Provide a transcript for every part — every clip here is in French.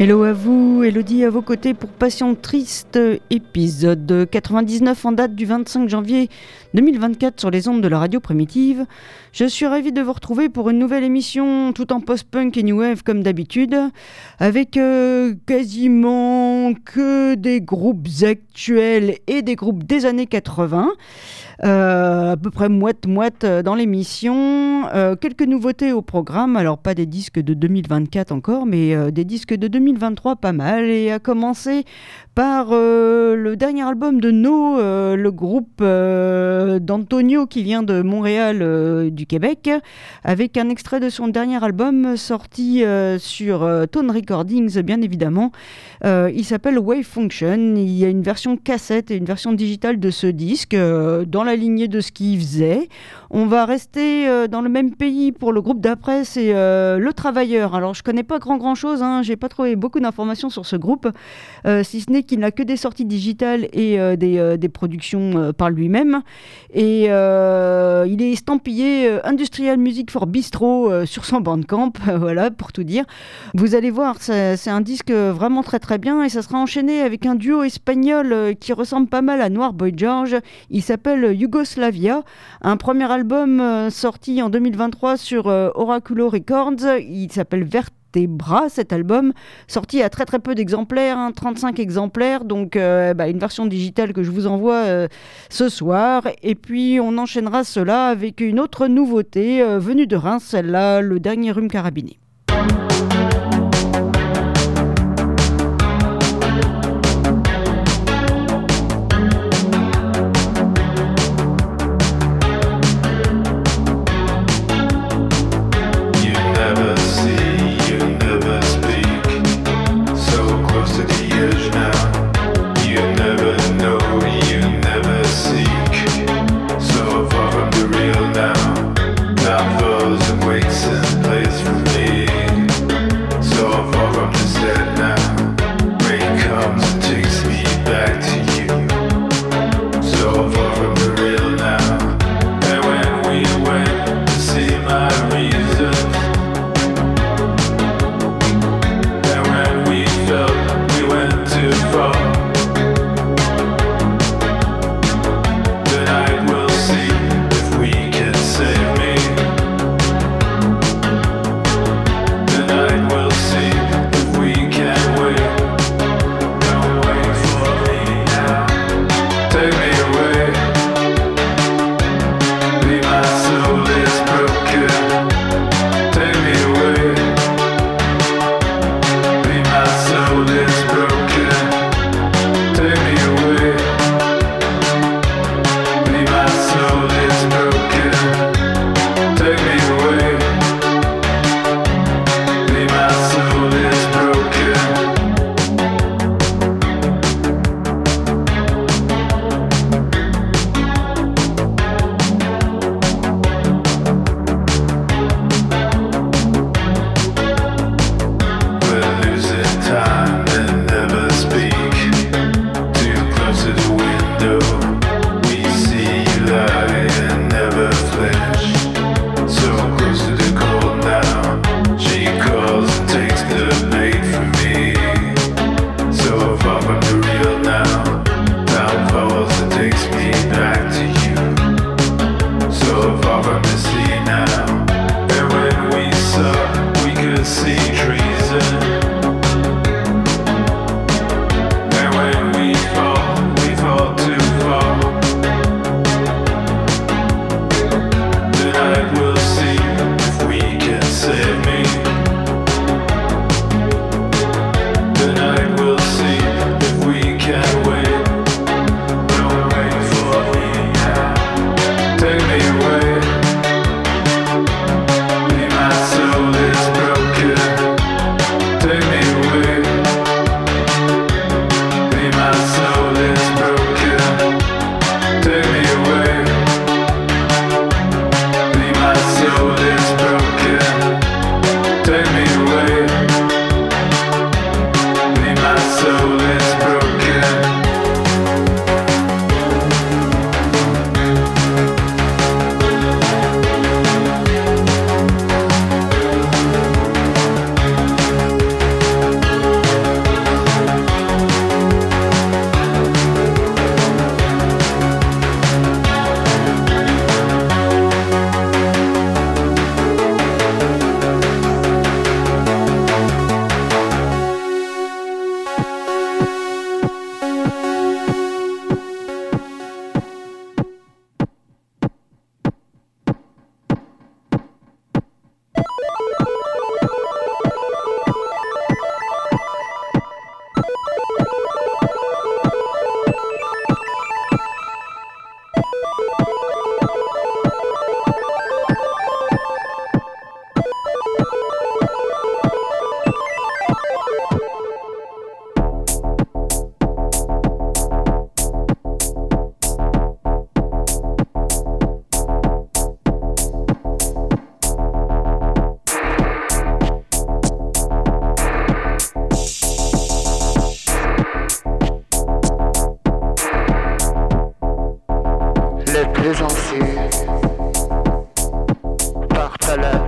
Hello à vous, Elodie à vos côtés pour Passion Triste, épisode 99 en date du 25 janvier 2024 sur les ondes de la radio primitive. Je suis ravie de vous retrouver pour une nouvelle émission tout en post-punk et new wave comme d'habitude, avec quasiment que des groupes actuels et des groupes des années 80. À peu près moite-moite dans l'émission. Quelques nouveautés au programme, alors pas des disques de 2024 encore, mais des disques de 2023 pas mal. Et à commencer par le dernier album de No, le groupe d'Antonio qui vient de Montréal, du Québec, avec un extrait de son dernier album sorti sur Tone Recordings, bien évidemment. Il s'appelle Wave Function. Il y a une version cassette et une version digitale de ce disque, dans la lignée de ce qu'il faisait. On va rester dans le même pays pour le groupe d'après, c'est Le Travailleur. Alors je connais pas grand chose, j'ai pas trouvé beaucoup d'informations sur ce groupe, si ce n'est qu'il n'a que des sorties digitales et des productions par lui-même. Et il est estampillé Industrial Music for Bistro sur son Bandcamp, voilà, pour tout dire. Vous allez voir, c'est un disque vraiment très bien, et ça sera enchaîné avec un duo espagnol qui ressemble pas mal à Noir Boy George. Il s'appelle Yugoslavia, un premier album sorti en 2023 sur Oraculo Records. Il s'appelle Vertebra, cet album, sorti à très peu d'exemplaires, 35 exemplaires, donc une version digitale que je vous envoie ce soir. Et puis on enchaînera cela avec une autre nouveauté venue de Reims, celle-là, le dernier Rhume Carabiné. Waits and plays for me.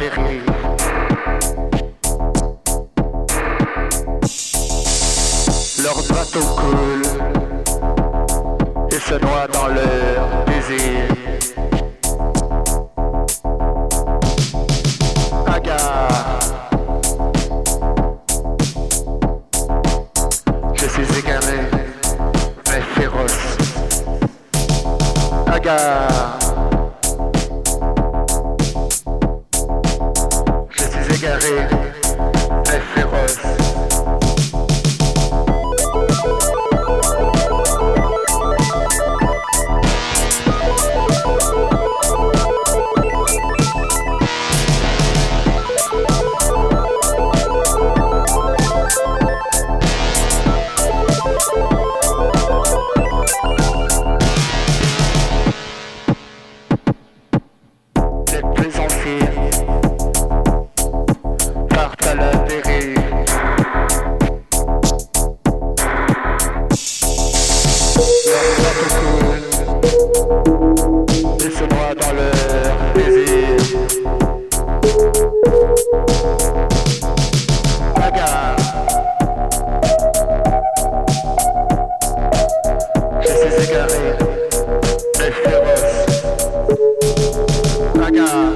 dérive. Leur bateau coule et se noie dans leur désir. Bagarre. Je suis égaré, mais féroce. Bagarre. Je suis égaré, mais féroce. Les plaisanciers partent à la dérive. Leur bateau coule et se noie dans leur désir. Bagarre. Je suis égaré, mais féroce. Bagarre.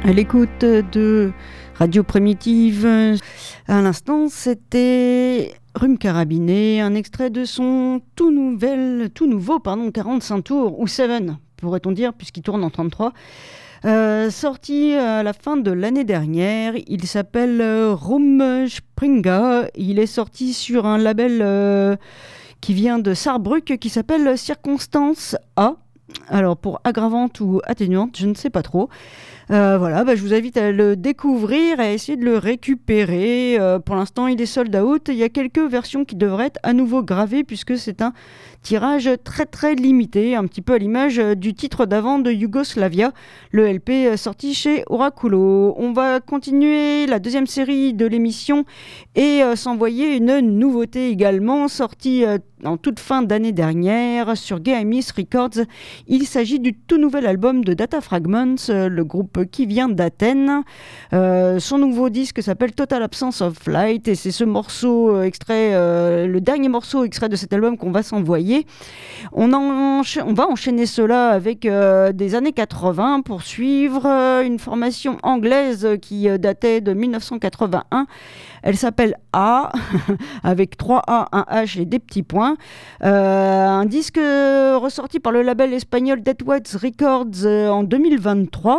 À l'écoute de Radio Primitive. À l'instant, c'était Rhume Carabiné, un extrait de son tout nouveau 45 tours, ou 7, pourrait-on dire, puisqu'il tourne en 33. Sorti à la fin de l'année dernière. Il s'appelle Rumspringa. Il est sorti sur un label qui vient de Saarbrück, qui s'appelle Circonstance A. Alors pour aggravante ou atténuante, je ne sais pas trop. Je vous invite à le découvrir, à essayer de le récupérer. Pour l'instant, il est sold out. Il y a quelques versions qui devraient être à nouveau gravées puisque c'est un tirage très très limité, un petit peu à l'image du titre d'avant de Yougoslavia, le LP sorti chez Oraculo. On va continuer la deuxième série de l'émission et s'envoyer une nouveauté également sortie en toute fin d'année dernière sur Gaemis Records. Il s'agit du tout nouvel album de Data Fragments, le groupe qui vient d'Athènes. Son nouveau disque s'appelle Total Absence of Light et c'est ce morceau le dernier morceau extrait de cet album qu'on va s'envoyer. On va enchaîner cela avec des années 80 pour suivre une formation anglaise qui datait de 1981. Elle s'appelle A, avec 3 A, 1 H et des petits points. Un disque ressorti par le label espagnol Deadweight Records en 2023.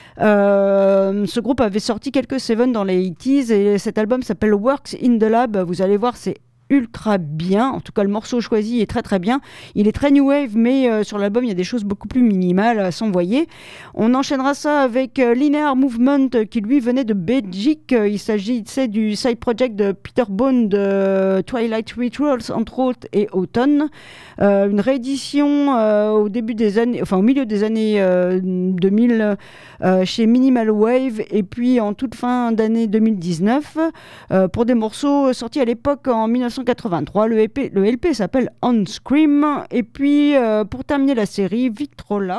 Ce groupe avait sorti quelques 7 dans les 80s et cet album s'appelle Works in the Lab. Vous allez voir, c'est ultra bien, en tout cas le morceau choisi est très très bien, il est très new wave mais sur l'album il y a des choses beaucoup plus minimales à s'envoyer. On enchaînera ça avec Linear Movement qui lui venait de Belgique. Il s'agissait du side project de Peter Bone de Twilight Rituals entre autres et Autumn, une réédition au milieu des années 2000 chez Minimal Wave et puis en toute fin d'année 2019 pour des morceaux sortis à l'époque en 1983. Le LP s'appelle On Scream. Et puis, pour terminer la série, Victrola.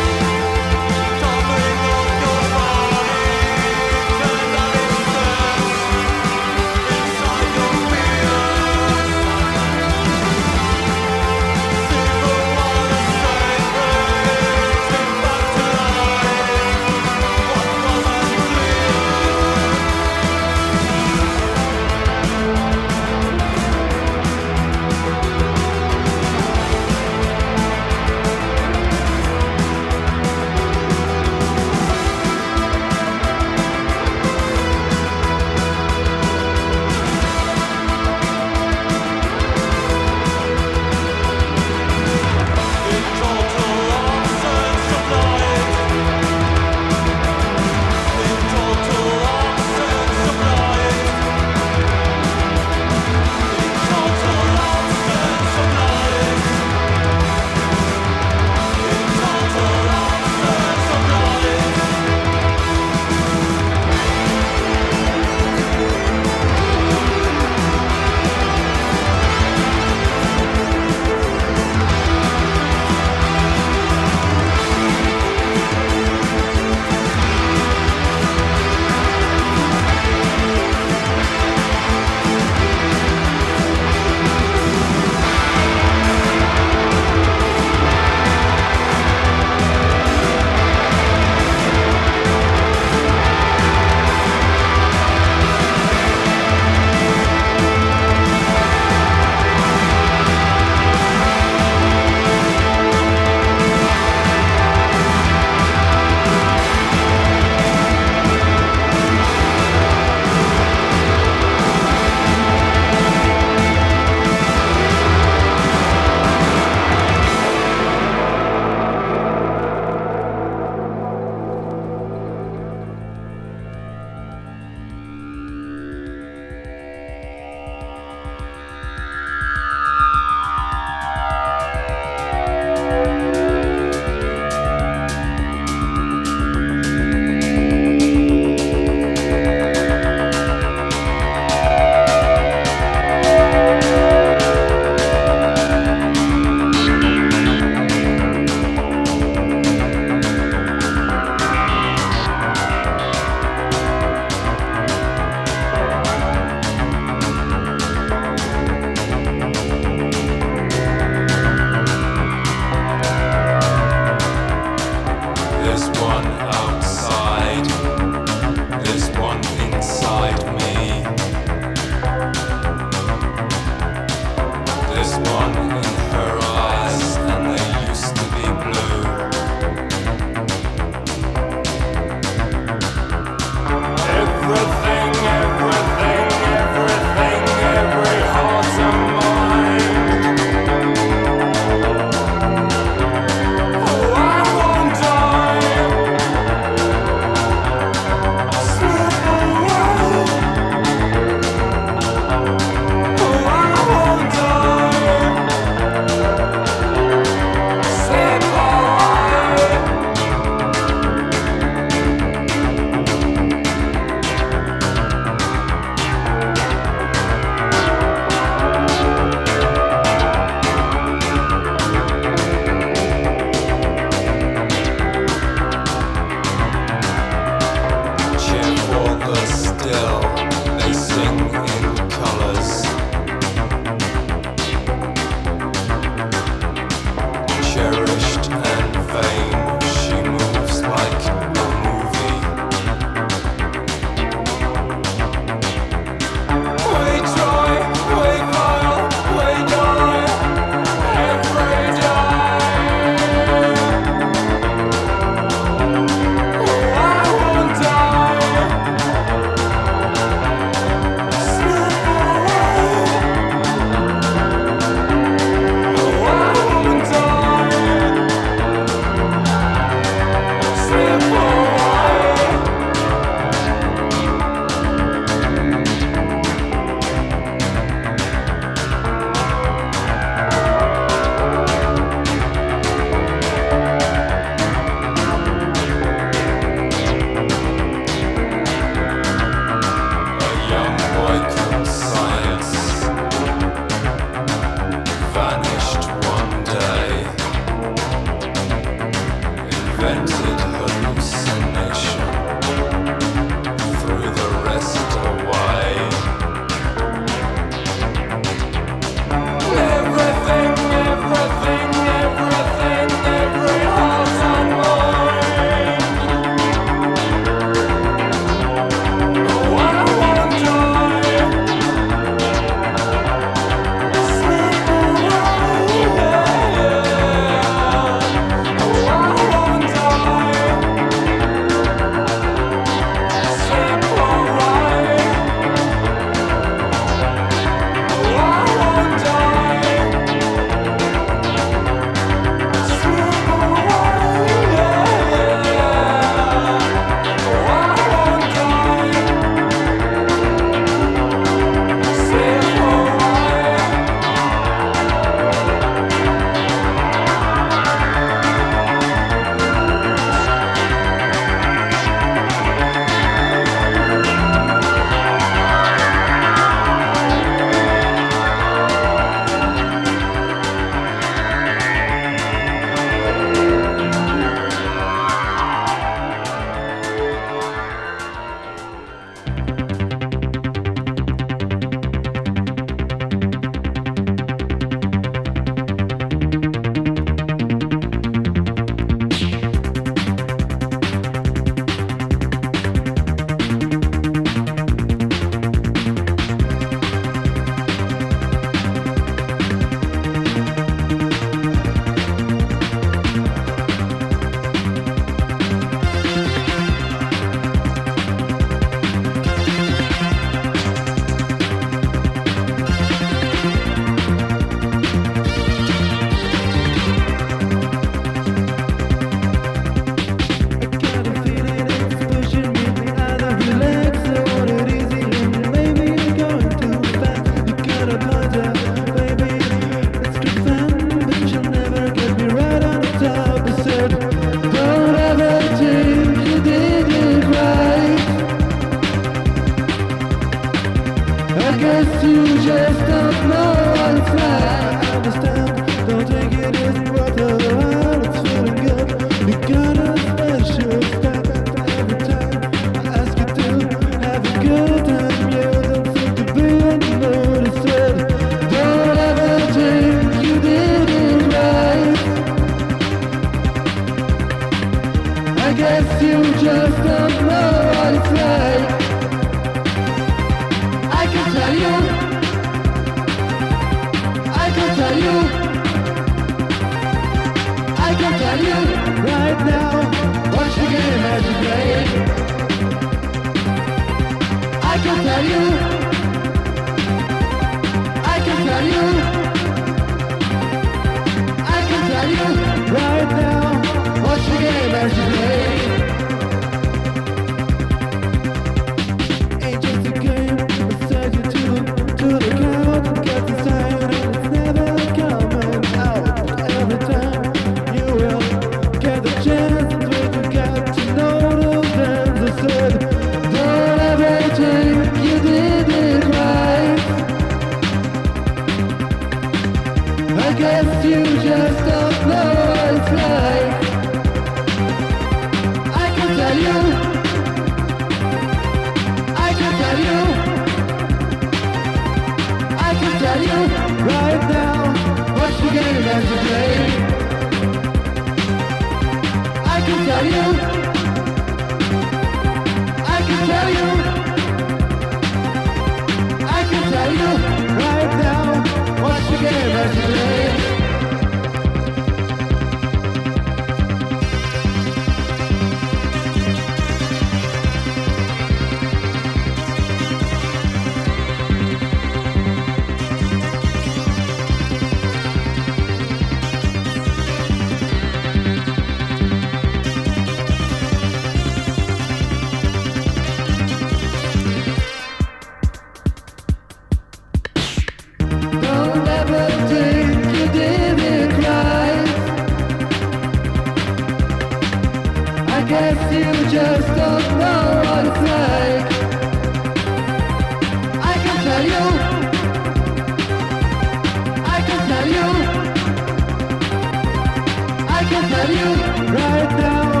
Right now,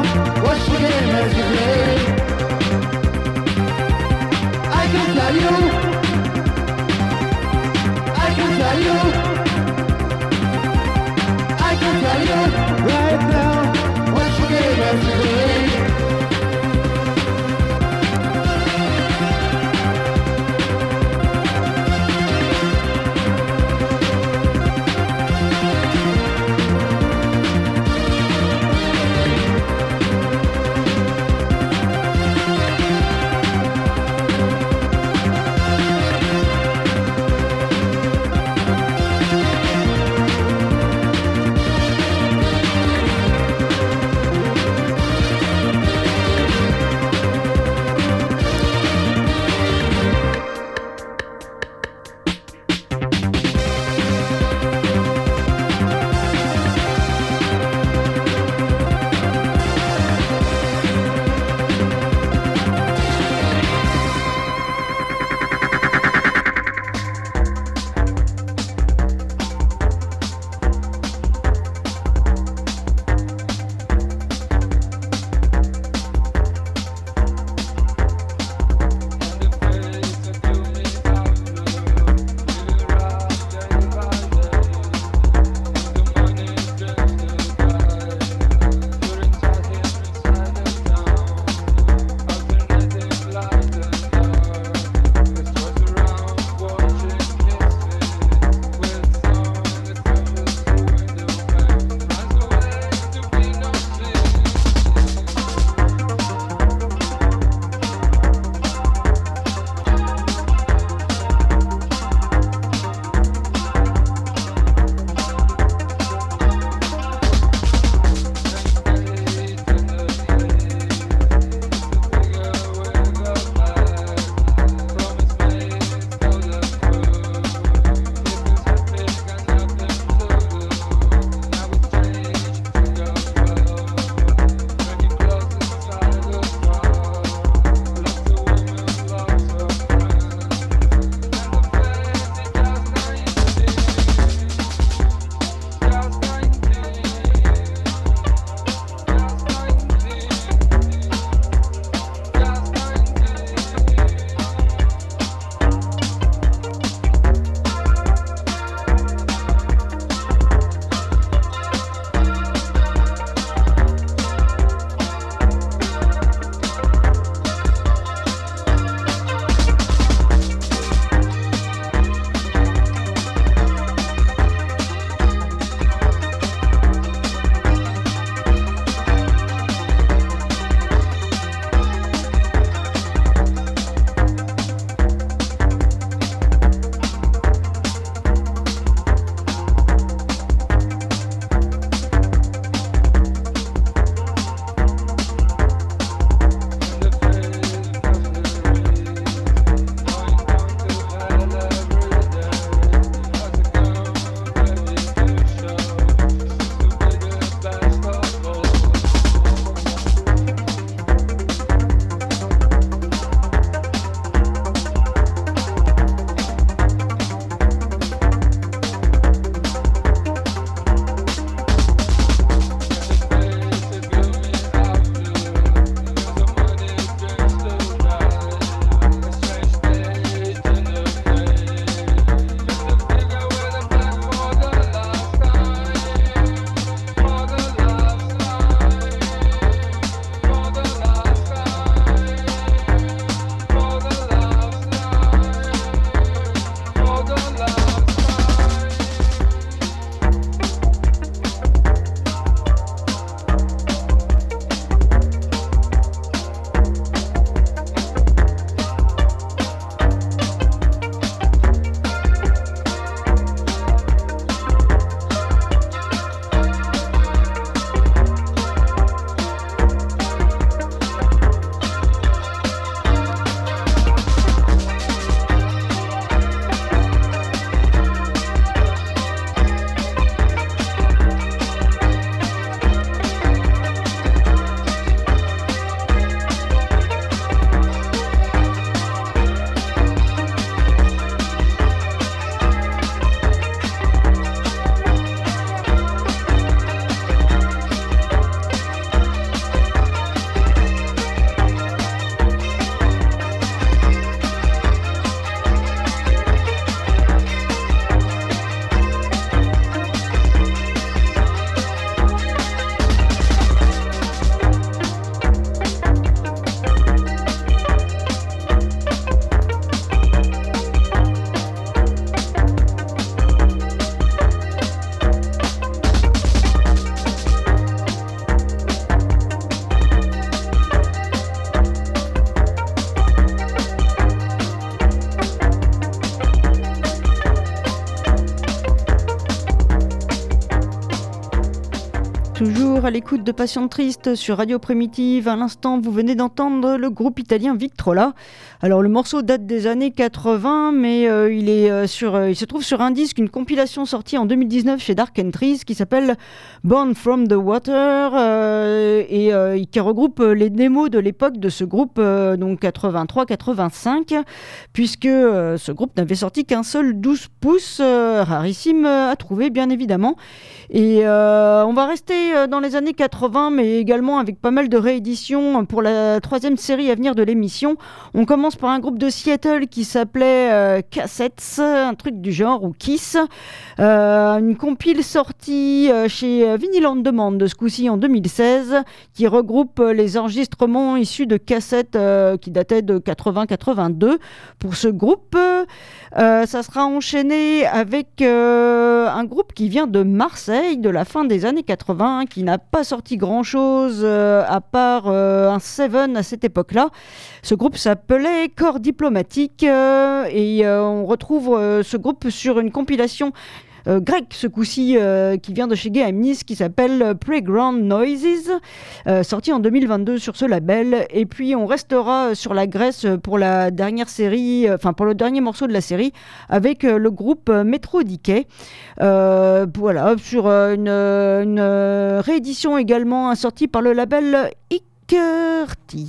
watch the game as you play. I can tell you, I can tell you, I can tell you right now, watch the game as you play. toujours à l'écoute de Passion Triste sur Radio Primitive. À l'instant, vous venez d'entendre le groupe italien Victrola. Alors, le morceau date des années 80, mais il se trouve sur un disque, une compilation sortie en 2019 chez Dark Entries qui s'appelle Born from the Water et qui regroupe les démos de l'époque de ce groupe, donc 83-85, puisque ce groupe n'avait sorti qu'un seul 12 pouces, rarissime à trouver bien évidemment. Et on va rester dans les années 80, mais également avec pas mal de rééditions pour la troisième série à venir de l'émission. On commence par un groupe de Seattle qui s'appelait Cassettes, un truc du genre, ou Kiss. Une compile sortie chez Vinyl on Demand de ce coup-ci en 2016, qui regroupe les enregistrements issus de cassettes qui dataient de 80-82. Pour ce groupe, ça sera enchaîné avec un groupe qui vient de Marseille, de la fin des années 80, qui n'a pas sorti grand-chose à part un Seven à cette époque-là. Ce groupe s'appelait Corps Diplomatique et on retrouve ce groupe sur une compilation grec ce coup-ci qui vient de chez Gay Amnis, qui s'appelle Playground Noises, sorti en 2022 sur ce label. Et puis on restera sur la Grèce pour la dernière série, pour le dernier morceau de la série, avec le groupe Metro Decay. Voilà, sur une réédition également sortie par le label Ikerti.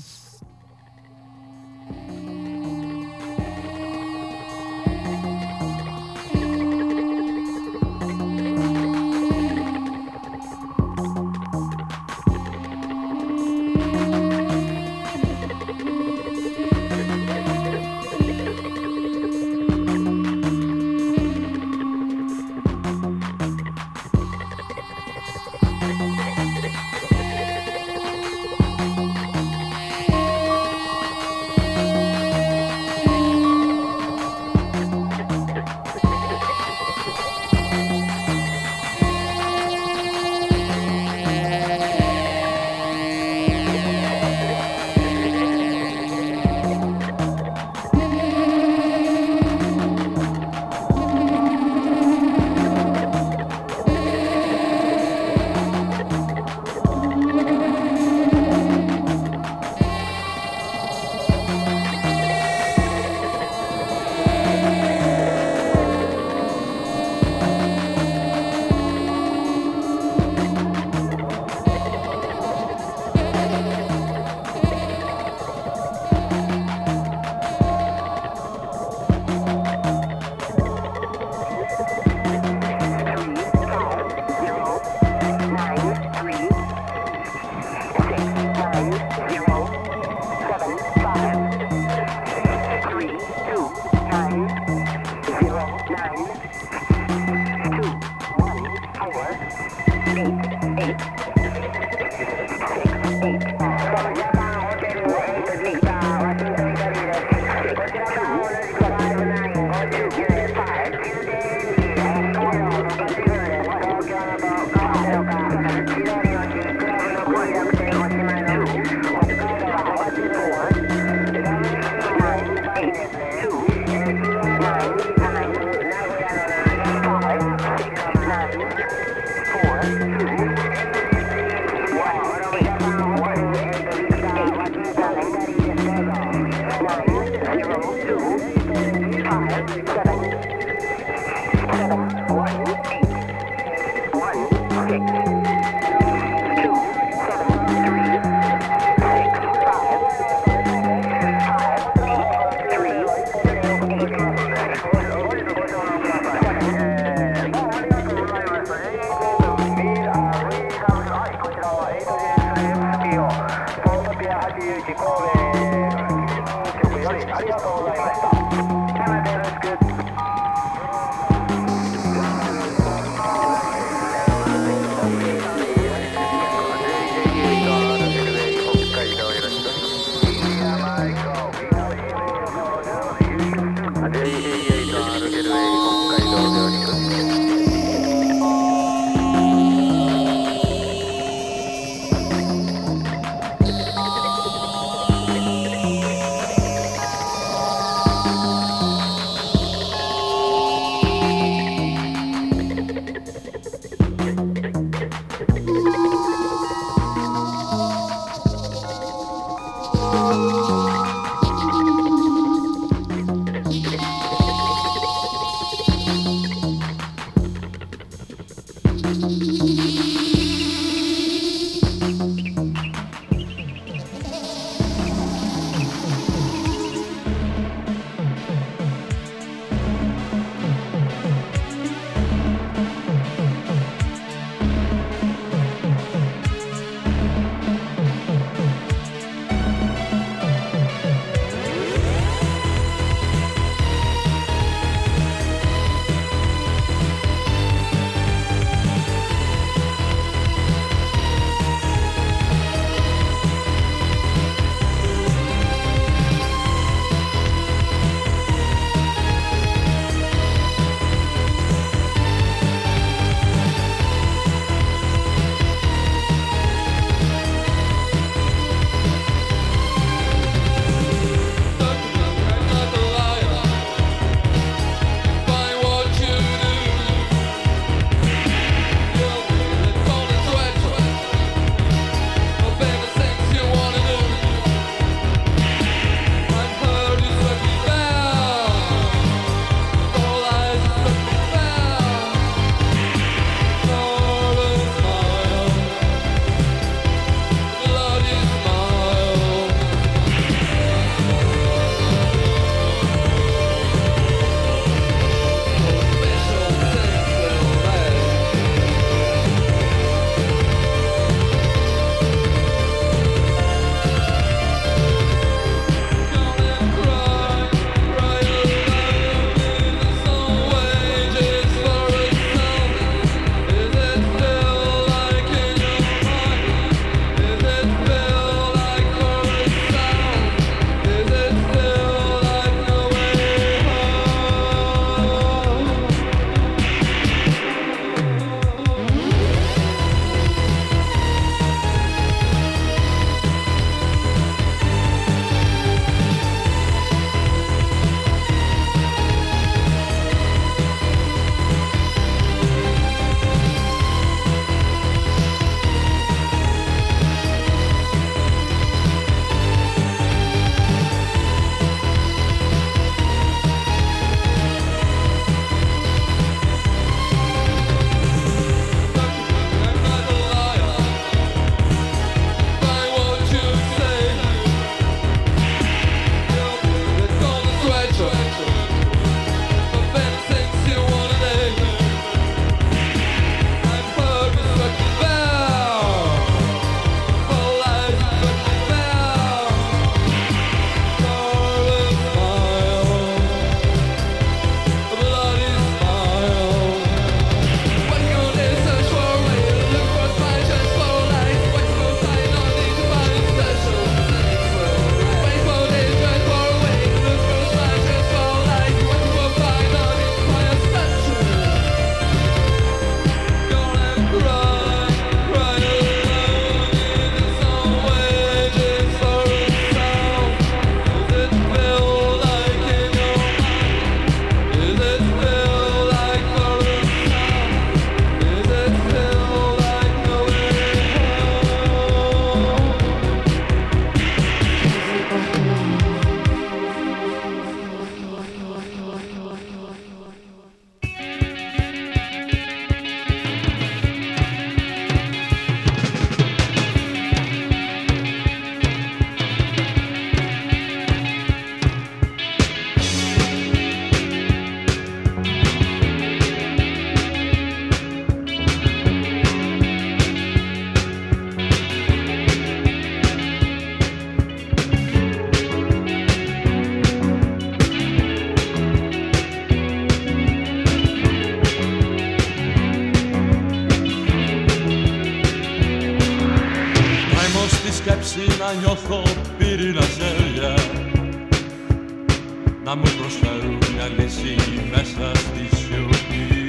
σκέψη να νιώθω πύρινα χέρια να μου προσφέρουν μια λύση μέσα στη σιωπή.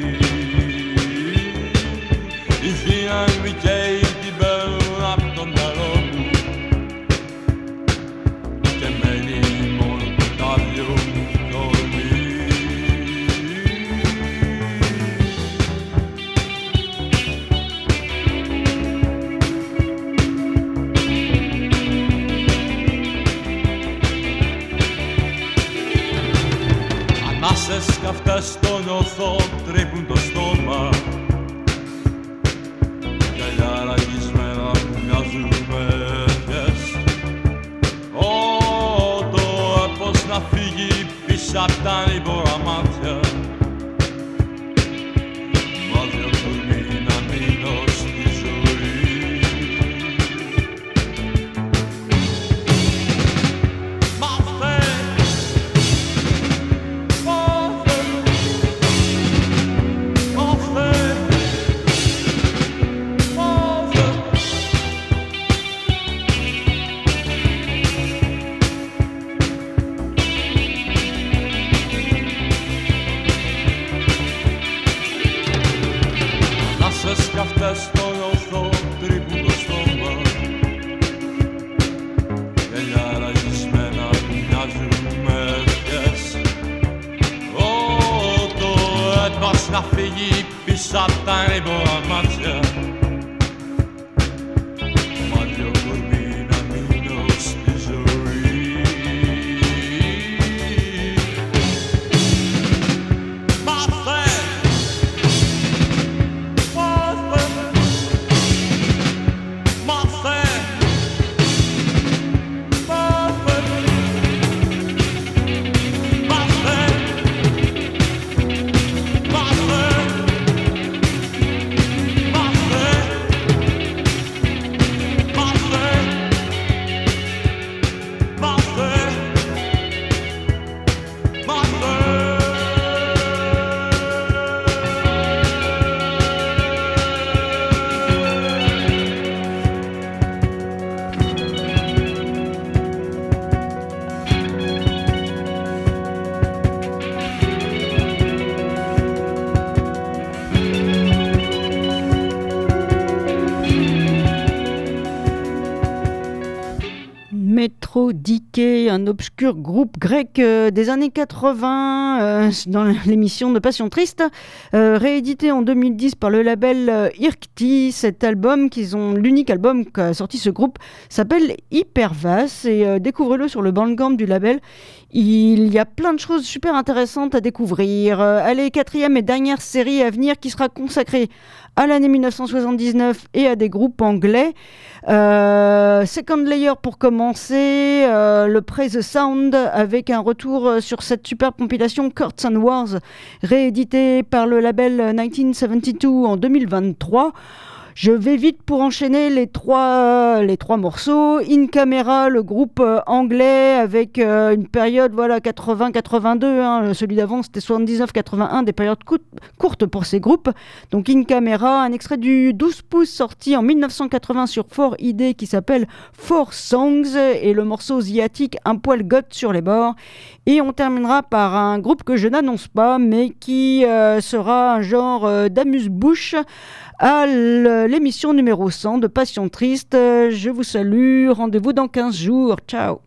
Η δύναμη και την παίρνουν απ' το μυαλό μου και μένει μόνο το τάδιο μου κορμί. Ανάσες καυτές στο νιώθω τρύπουν το στόμα γυαλιά ραγισμένα που μοιάζουν με ευχές. Το έπος να φύγει πίσω απ' τα ανήμπορα μάτια μα δυο κορμί να μείνω στη ζωή. Καυτές στο νιώθω τρύπουν το στόμα γυαλιά ραγισμένα που μοιάζουν με ευχές. Το έτος να φύγει πίσω απ' τα ανήμπορα μάτια μα δυο κορμί να μείνω στη ζωή. Diké, un obscur groupe grec des années 80 dans l'émission de Passion Triste, réédité en 2010 par le label Irkti. Cet album, l'unique album qu'a sorti ce groupe, s'appelle Hypervas et découvrez-le sur le Bandcamp du label. Il y a plein de choses super intéressantes à découvrir. Allez, 4e et dernière série à venir qui sera consacrée à l'année 1979 et à des groupes anglais. Second Layer pour commencer, le Praise the Sound avec un retour sur cette superbe compilation Courts and Wars rééditée par le label 1972 en 2023. Je vais vite pour enchaîner les trois morceaux. In Camera, le groupe anglais avec une période 80-82. Celui d'avant c'était 79-81, des périodes courtes pour ces groupes. Donc In Camera, un extrait du 12 pouces sorti en 1980 sur 4ID qui s'appelle Four Songs et le morceau ziatique Un poil goth sur les bords. Et on terminera par un groupe que je n'annonce pas mais qui sera un genre d'amuse-bouche à l'émission numéro 100 de Passion Triste. Je vous salue, rendez-vous dans 15 jours. Ciao.